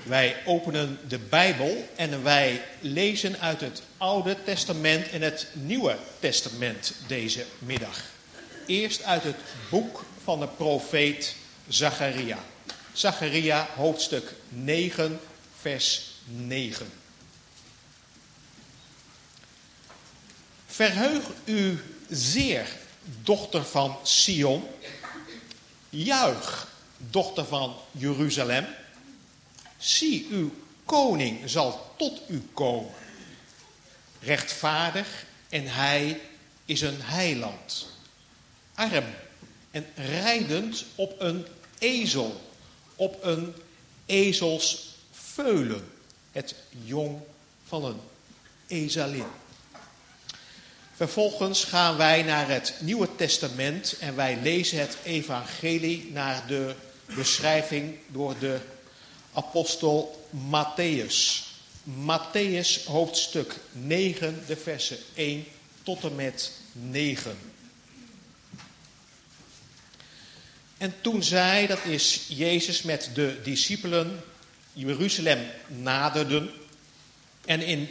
Wij openen de Bijbel en wij lezen uit het Oude Testament en het Nieuwe Testament deze middag. Eerst uit het boek van de profeet Zacharia. Zacharia hoofdstuk 9, vers 9. Verheug u zeer, dochter van Sion. Juich, dochter van Jeruzalem. Zie, uw koning zal tot u komen. Rechtvaardig en hij is een heiland. Arm en rijdend op een ezel, op een ezelsveulen. Het jong van een ezelin. Vervolgens gaan wij naar het Nieuwe Testament en wij lezen het evangelie naar de beschrijving door de apostel Matthäus. Matthäus hoofdstuk 9, de versen 1 tot en met 9. En toen zij, dat is Jezus met de discipelen, Jeruzalem naderden en in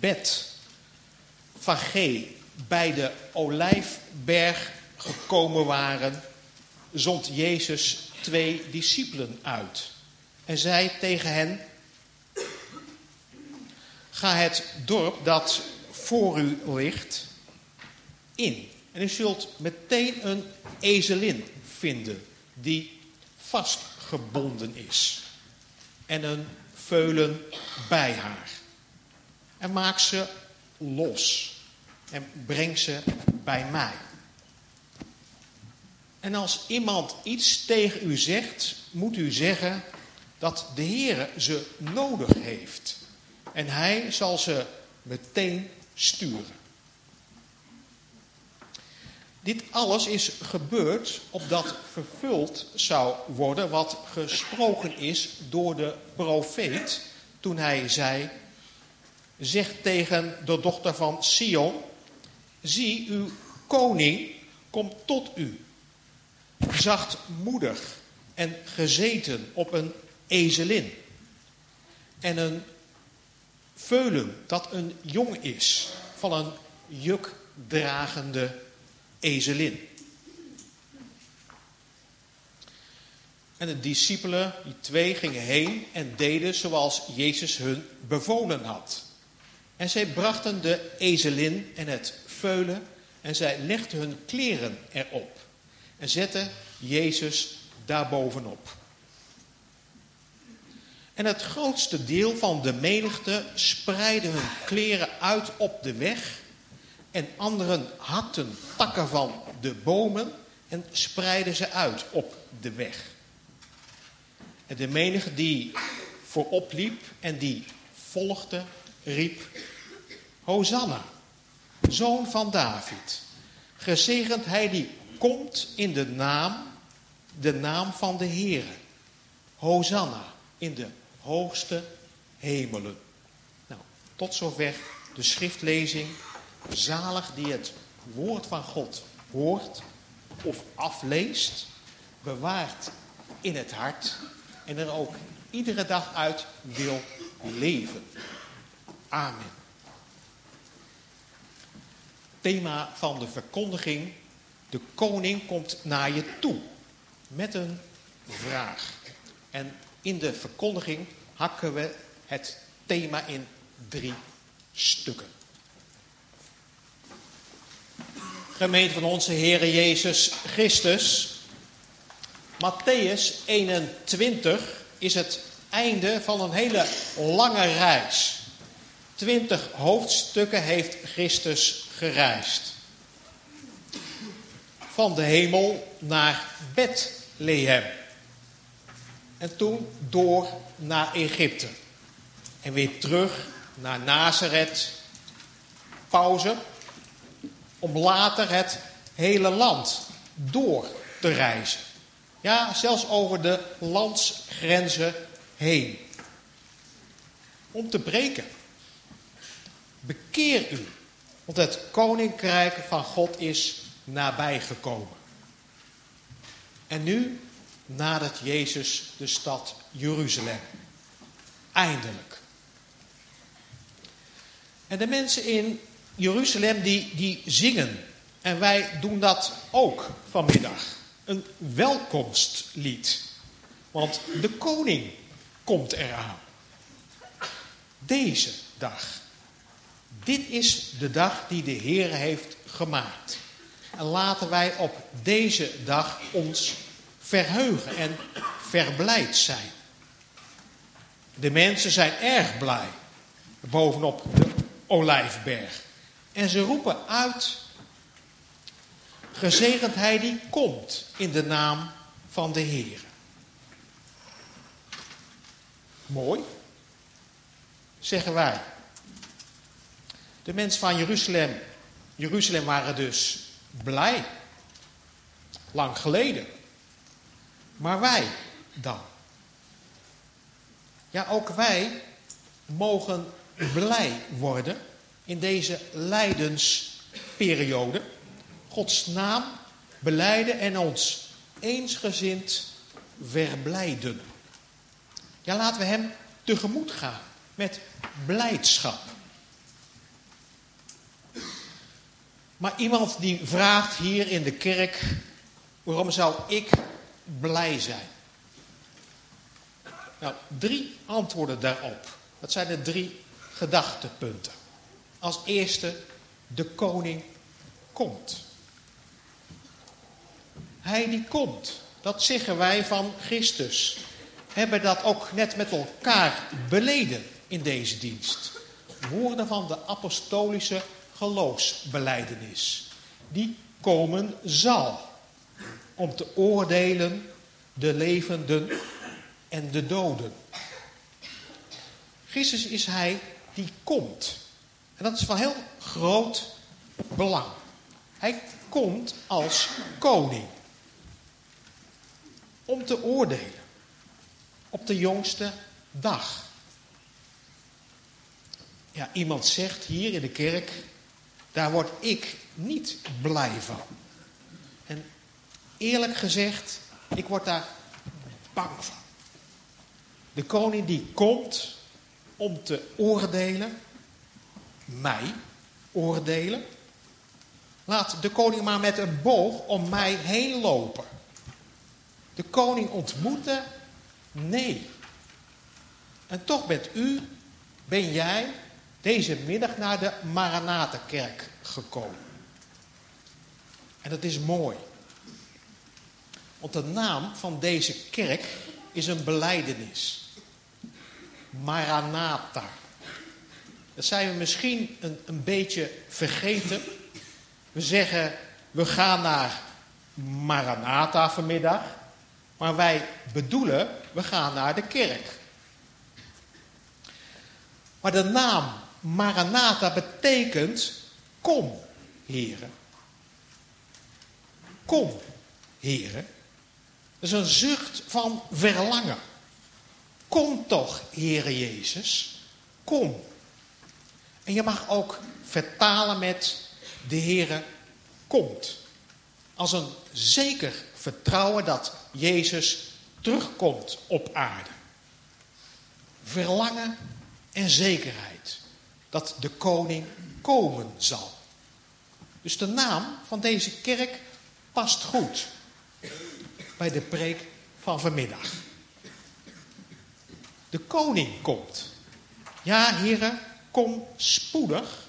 Betfage bij de Olijfberg gekomen waren, zond Jezus 2 discipelen uit. En zei tegen hen: ga het dorp dat voor u ligt in. En u zult meteen een ezelin vinden die vastgebonden is. En een veulen bij haar. En maak ze los. En breng ze bij mij. En als iemand iets tegen u zegt, moet u zeggen dat de Heere ze nodig heeft. En hij zal ze meteen sturen. Dit alles is gebeurd opdat vervuld zou worden wat gesproken is door de profeet. Toen hij zei: zeg tegen de dochter van Sion: zie, uw koning komt tot u. Zachtmoedig en gezeten op een ezelin. En een veulen dat een jong is van een jukdragende ezelin. En de discipelen, die 2, gingen heen en deden zoals Jezus hun bevolen had. En zij brachten de ezelin en het veulen en zij legden hun kleren erop. En zetten Jezus daarbovenop. En het grootste deel van de menigte spreidde hun kleren uit op de weg. En anderen hakten takken van de bomen en spreidden ze uit op de weg. En de menigte die voorop liep en die volgde, riep: Hosanna, zoon van David. Gezegend hij die komt in de naam van de Heere. Hosanna in de hoogste hemelen. Nou, tot zover de schriftlezing. Zalig die het woord van God hoort of afleest, bewaart in het hart en er ook iedere dag uit wil leven. Amen. Thema van de verkondiging: de koning komt naar je toe met een vraag. En in de verkondiging hakken we het thema in 3 stukken. Gemeente van onze Heere Jezus Christus. Matthäus 21 is het einde van een hele lange reis. 20 hoofdstukken heeft Christus gereisd. Van de hemel naar Bethlehem. En toen door naar Egypte. En weer terug naar Nazareth. Pauze. Om later het hele land door te reizen. Ja, zelfs over de landsgrenzen heen. Om te breken. Bekeer u, want het koninkrijk van God is nabijgekomen. En nu nadert Jezus de stad Jeruzalem. eindelijk. En de mensen in Jeruzalem die zingen. En wij doen dat ook vanmiddag. Een welkomstlied. Want de koning komt eraan. Deze dag. Dit is de dag die de Heer heeft gemaakt. En laten wij op deze dag ons verheugen en verblijd zijn. De mensen zijn erg blij bovenop de Olijfberg. En ze roepen uit: gezegend hij die komt in de naam van de Heer. Mooi, zeggen wij. De mensen van Jeruzalem waren dus blij. Lang geleden. Maar wij dan? Ja, ook wij mogen blij worden in deze lijdensperiode. Gods naam belijden en ons eensgezind verblijden. Ja, laten we hem tegemoet gaan met blijdschap. Maar iemand die vraagt hier in de kerk: waarom zou ik blij zijn? Nou, 3 antwoorden daarop. Dat zijn de 3 gedachtepunten. Als eerste, de koning komt. Hij die komt, dat zeggen wij van Christus. Hebben dat ook net met elkaar beleden in deze dienst. Woorden van de apostolische geloofsbelijdenis. Die komen zal. Om te oordelen de levenden en de doden. Christus is hij die komt. En dat is van heel groot belang. Hij komt als koning. Om te oordelen. Op de jongste dag. Ja, iemand zegt hier in de kerk: daar word ik niet blij van. En eerlijk gezegd, ik word daar bang van. De koning die komt om te oordelen, mij oordelen. Laat de koning maar met een boog om mij heen lopen. De koning ontmoeten? Nee. En toch ben jij deze middag naar de Maranatha-kerk gekomen. En dat is mooi. Want de naam van deze kerk is een belijdenis. Maranatha. Dat zijn we misschien een beetje vergeten. We zeggen, we gaan naar Maranatha vanmiddag. Maar wij bedoelen, we gaan naar de kerk. Maar de naam Maranatha betekent: kom, Heere. Kom, Heere. Dat is een zucht van verlangen. Kom toch, Heere Jezus. Kom. En je mag ook vertalen met: de Heere komt. Als een zeker vertrouwen dat Jezus terugkomt op aarde. Verlangen en zekerheid dat de koning komen zal. Dus de naam van deze kerk past goed bij de preek van vanmiddag. De koning komt. Ja, Heere, kom spoedig.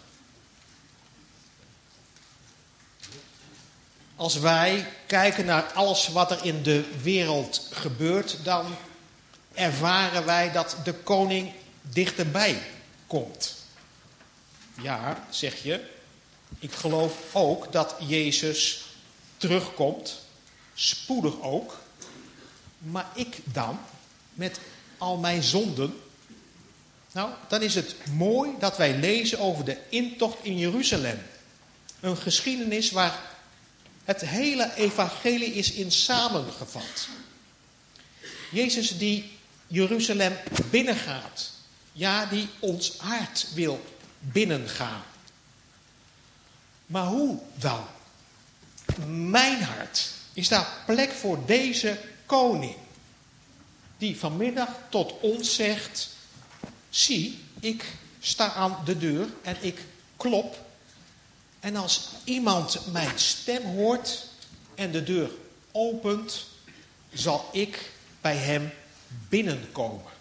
Als wij kijken naar alles wat er in de wereld gebeurt, dan ervaren wij dat de koning dichterbij komt. Ja, zeg je, ik geloof ook dat Jezus terugkomt, spoedig ook. Maar ik dan, met al mijn zonden? Nou, dan is het mooi dat wij lezen over de intocht in Jeruzalem. Een geschiedenis waar het hele evangelie is in samengevat. Jezus die Jeruzalem binnengaat. Ja, die ons hart wil binnengaan. Maar hoe dan? Mijn hart. Is daar plek voor deze koning? Die vanmiddag tot ons zegt: zie, ik sta aan de deur en ik klop. En als iemand mijn stem hoort en de deur opent, zal ik bij hem binnenkomen.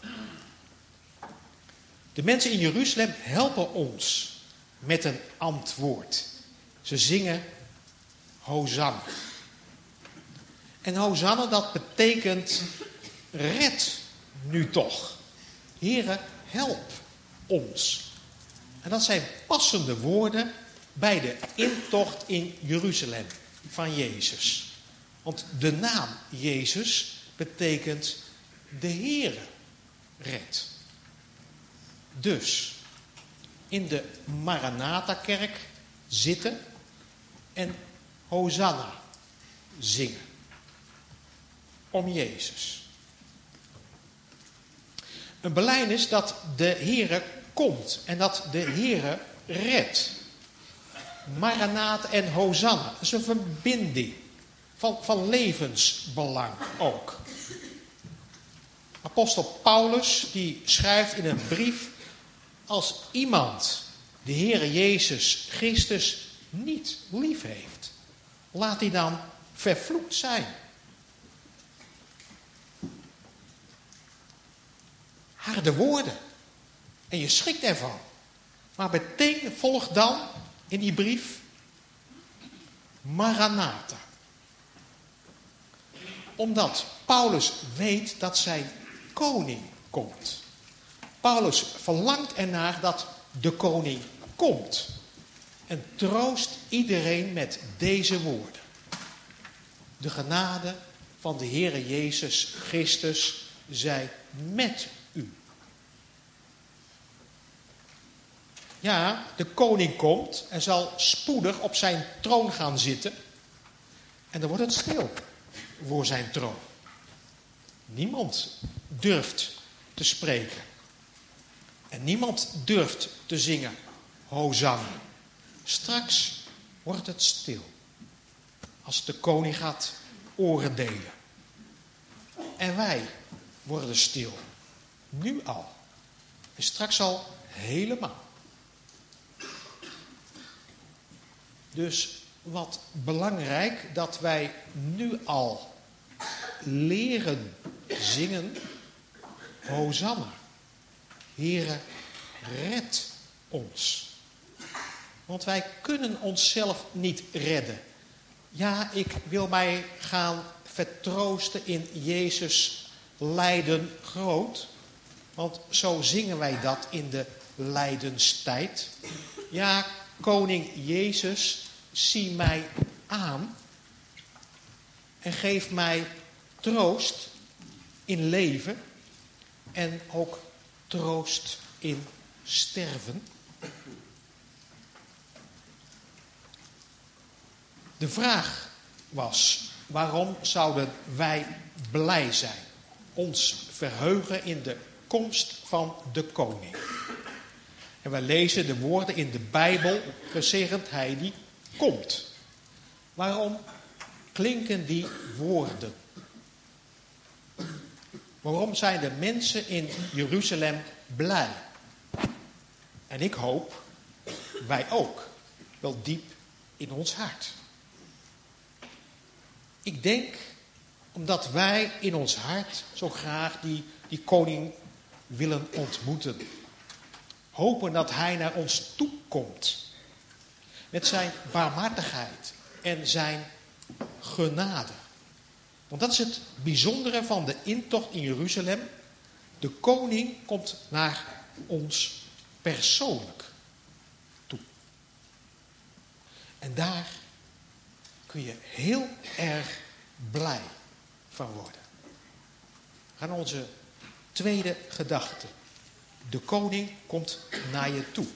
De mensen in Jeruzalem helpen ons met een antwoord. Ze zingen Hosanna. En Hosanna, dat betekent red nu toch. Heere, help ons. En dat zijn passende woorden bij de intocht in Jeruzalem van Jezus. Want de naam Jezus betekent de Heere redt. Dus in de Maranatha-kerk zitten en Hosanna zingen. Om Jezus. Een belijdenis dat de Heere komt en dat de Heere redt. Maranatha en Hosanna. Dat is een verbinding van levensbelang ook. Apostel Paulus die schrijft in een brief: als iemand de Heere Jezus Christus niet lief heeft, laat hij dan vervloekt zijn. Harde woorden. En je schrikt ervan. Maar meteen volgt dan in die brief Maranatha. Omdat Paulus weet dat zijn koning komt. Paulus verlangt ernaar dat de koning komt. En troost iedereen met deze woorden. De genade van de Heere Jezus Christus zij met u. Ja, de koning komt en zal spoedig op zijn troon gaan zitten. En dan wordt het stil voor zijn troon. Niemand durft te spreken. En niemand durft te zingen Hosanna. Straks wordt het stil. Als de koning gaat oordelen. En wij worden stil. Nu al. En straks al helemaal. Dus wat belangrijk dat wij nu al leren zingen Hosanna. Heere, red ons. Want wij kunnen onszelf niet redden. Ja, ik wil mij gaan vertroosten in Jezus lijden groot. Want zo zingen wij dat in de lijdenstijd. Ja, koning Jezus, zie mij aan. En geef mij troost in leven. En ook troost in sterven. De vraag was, waarom zouden wij blij zijn? Ons verheugen in de komst van de koning. En wij lezen de woorden in de Bijbel, gezegend hij die komt. Waarom klinken die woorden? Waarom zijn de mensen in Jeruzalem blij? En ik hoop, wij ook, wel diep in ons hart. Ik denk, omdat wij in ons hart zo graag die koning willen ontmoeten. Hopen dat hij naar ons toe komt. Met zijn barmhartigheid en zijn genade. Want dat is het bijzondere van de intocht in Jeruzalem. De koning komt naar ons persoonlijk toe. En daar kun je heel erg blij van worden. We gaan naar onze tweede gedachte. De koning komt naar je toe.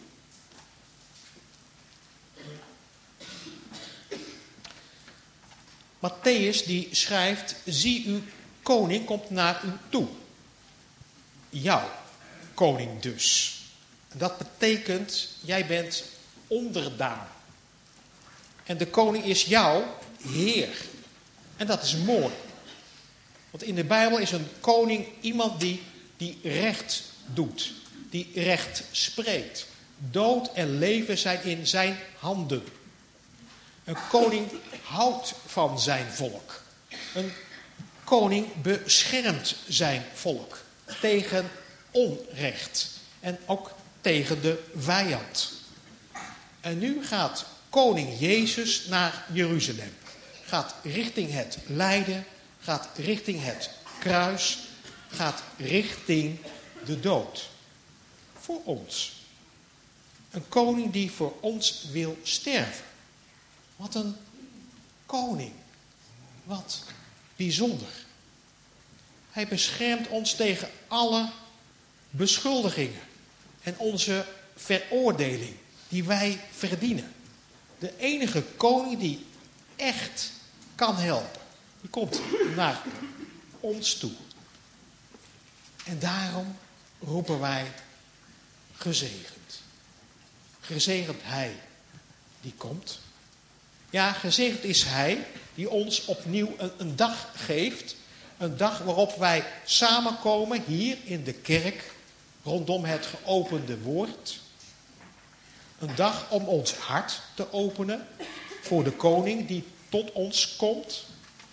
Mattheüs die schrijft, zie uw koning komt naar u toe. Jouw koning dus. En dat betekent, jij bent onderdaan. En de koning is jouw heer. En dat is mooi. Want in de Bijbel is een koning iemand die recht doet. die recht spreekt. Dood en leven zijn in zijn handen. Een koning houdt van zijn volk. Een koning beschermt zijn volk tegen onrecht en ook tegen de vijand. En nu gaat koning Jezus naar Jeruzalem. Gaat richting het lijden, gaat richting het kruis, gaat richting de dood. Voor ons. Een koning die voor ons wil sterven. Wat een koning. Wat bijzonder. Hij beschermt ons tegen alle beschuldigingen en onze veroordeling die wij verdienen. De enige koning die echt kan helpen, die komt naar ons toe. En daarom roepen wij gezegend. Gezegend hij die komt. Ja, gezegend is hij die ons opnieuw een dag geeft. Een dag waarop wij samenkomen hier in de kerk rondom het geopende woord. Een dag om ons hart te openen voor de koning die tot ons komt.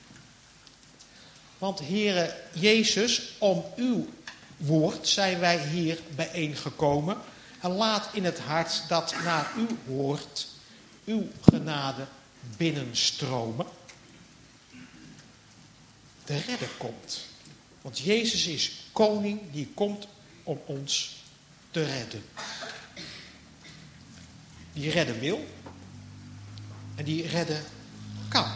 Want Heere Jezus, om uw woord zijn wij hier bijeengekomen. En laat in het hart dat naar uw woord, uw genade binnenstromen. De redder komt. Want Jezus is koning die komt om ons te redden. Die redden wil en die redden kan.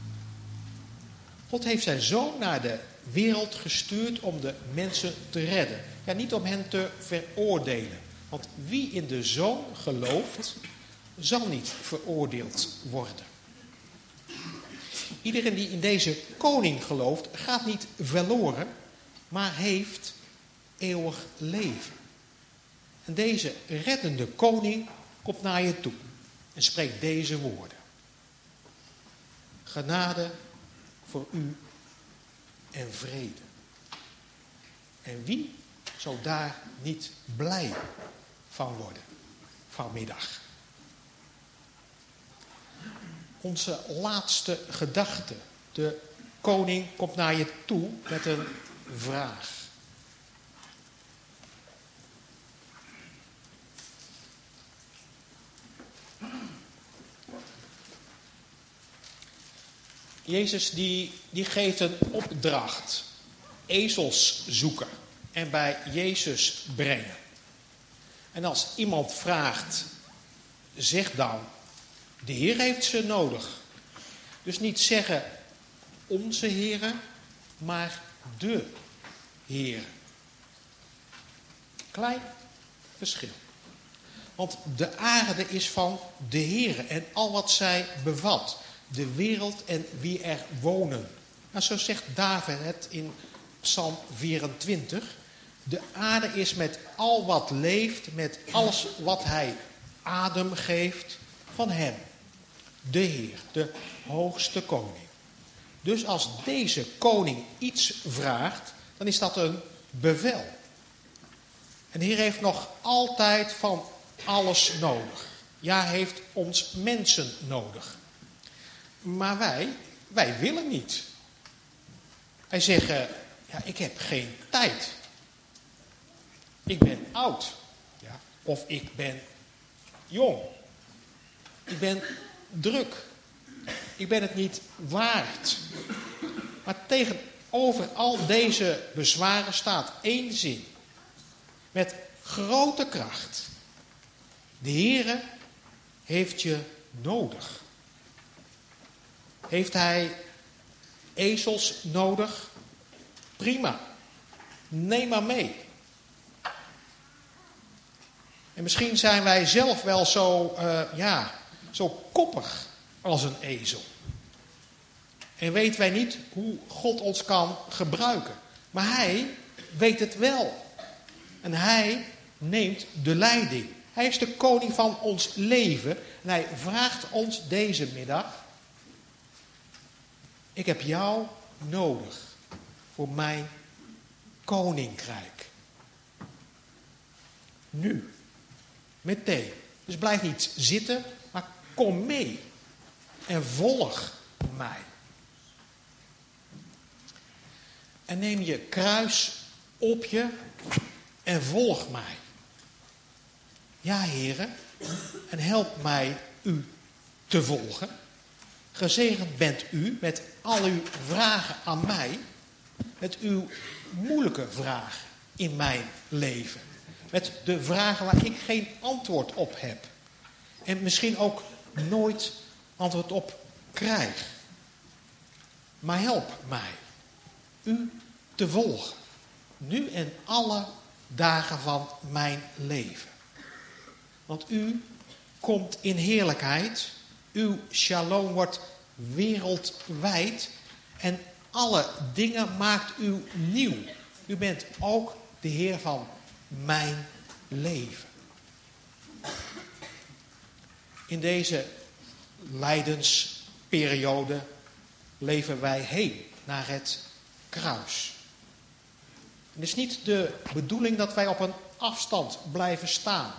God heeft zijn zoon naar de wereld gestuurd om de mensen te redden. Ja, niet om hen te veroordelen. Want wie in de zoon gelooft, zal niet veroordeeld worden. Iedereen die in deze koning gelooft, gaat niet verloren, maar heeft eeuwig leven. En deze reddende koning komt naar je toe en spreekt deze woorden. Genade voor u en vrede. En wie zou daar niet blij van worden vanmiddag? Onze laatste gedachte. De koning komt naar je toe met een vraag. Jezus die geeft een opdracht. Ezels zoeken en bij Jezus brengen. En als iemand vraagt, zeg dan, de Heer heeft ze nodig. Dus niet zeggen onze Heere, maar de Heer. Klein verschil. Want de aarde is van de Heere en al wat zij bevat. De wereld en wie er wonen. Nou, zo zegt David het in Psalm 24. De aarde is met al wat leeft, met alles wat hij adem geeft, van hem. De Heer, de hoogste koning. Dus als deze koning iets vraagt, dan is dat een bevel. En de Heer heeft nog altijd van alles nodig. Ja, hij heeft ons mensen nodig. Maar wij willen niet. Wij zeggen, ja, ik heb geen tijd. Ik ben oud. Ja, of ik ben jong. Ik ben druk. Ik ben het niet waard. Maar tegenover al deze bezwaren staat één zin. Met grote kracht. De Heere heeft je nodig. Heeft hij ezels nodig? Prima. Neem maar mee. En misschien zijn wij zelf wel zo koppig als een ezel. En weten wij niet hoe God ons kan gebruiken. Maar hij weet het wel. En hij neemt de leiding. Hij is de koning van ons leven. En hij vraagt ons deze middag. Ik heb jou nodig voor mijn koninkrijk. Nu. Meteen. Dus blijf niet zitten, maar kom mee. En volg mij. En neem je kruis op je en volg mij. Ja, heren, en help mij u te volgen. Gezegend bent u met al uw vragen aan mij, met uw moeilijke vragen in mijn leven. Met de vragen waar ik geen antwoord op heb. En misschien ook nooit antwoord op krijg. Maar help mij u te volgen. Nu en alle dagen van mijn leven. Want u komt in heerlijkheid. Uw shalom wordt wereldwijd. En alle dingen maakt u nieuw. U bent ook de Heer van mijn leven. In deze lijdensperiode leven wij heen naar het kruis. Het is niet de bedoeling dat wij op een afstand blijven staan.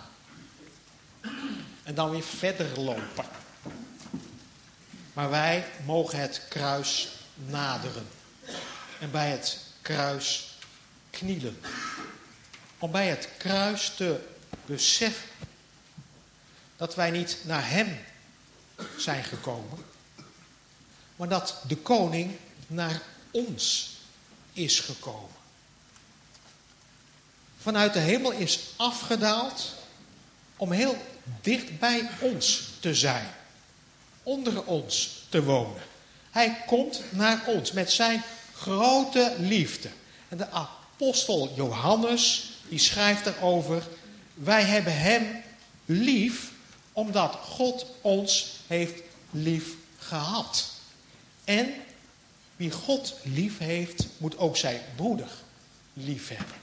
En dan weer verder lopen. Maar wij mogen het kruis naderen. En bij het kruis knielen. Om bij het kruis te beseffen dat wij niet naar hem zijn gekomen. Maar dat de koning naar ons is gekomen. Vanuit de hemel is afgedaald om heel dicht bij ons te zijn. Onder ons te wonen. Hij komt naar ons met zijn grote liefde. En de apostel Johannes, die schrijft erover: wij hebben hem lief omdat God ons heeft lief gehad. En wie God lief heeft, moet ook zijn broeder lief hebben.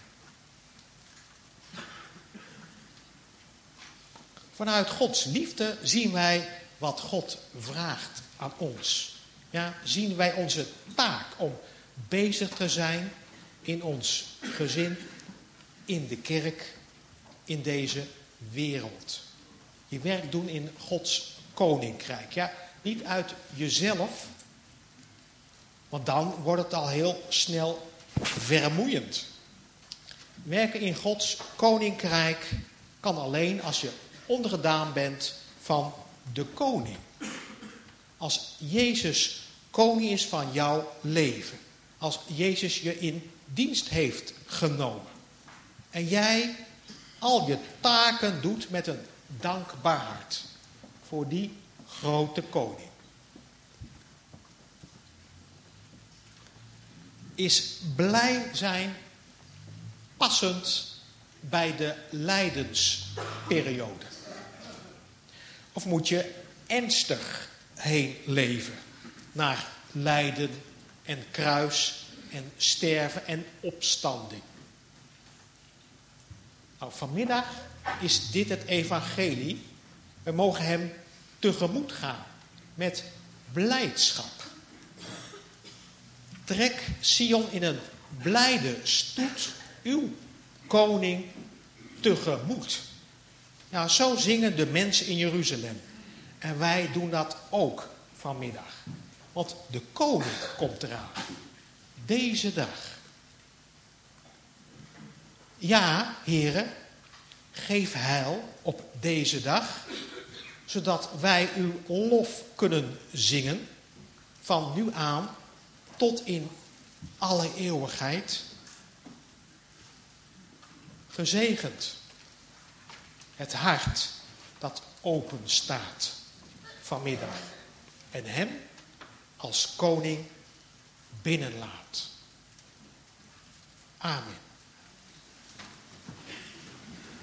Vanuit Gods liefde zien wij wat God vraagt aan ons. Ja, zien wij onze taak om bezig te zijn in ons gezin, in de kerk, in deze wereld. Je werk doen in Gods koninkrijk. Ja, niet uit jezelf, want dan wordt het al heel snel vermoeiend. Werken in Gods koninkrijk kan alleen als je ondergedaan bent van de koning. Als Jezus koning is van jouw leven. Als Jezus je in dienst heeft genomen. En jij al je taken doet met een dankbaar hart. Voor die grote koning. Is blij zijn passend bij de lijdensperiode? Of moet je ernstig heen leven naar lijden en kruis en sterven en opstanding? Nou, vanmiddag is dit het evangelie. We mogen hem tegemoet gaan met blijdschap. Trek Sion in een blijde stoet uw koning tegemoet. Ja, zo zingen de mensen in Jeruzalem. En wij doen dat ook vanmiddag. Want de koning komt eraan. Deze dag. Ja, heren, geef heil op deze dag. Zodat wij uw lof kunnen zingen. Van nu aan tot in alle eeuwigheid. Gezegend het hart dat open staat vanmiddag en hem als koning binnenlaat. Amen.